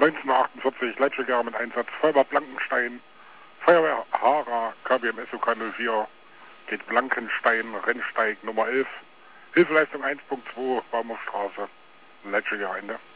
1948 Leitschuljahr mit Einsatz Feuerwehr Blankenstein, Feuerwehr Hara, KBM SOK 04, geht Blankenstein, Rennsteig Nummer 11, Hilfeleistung 1.2, Baumhofstraße, Leitschuljahr Ende.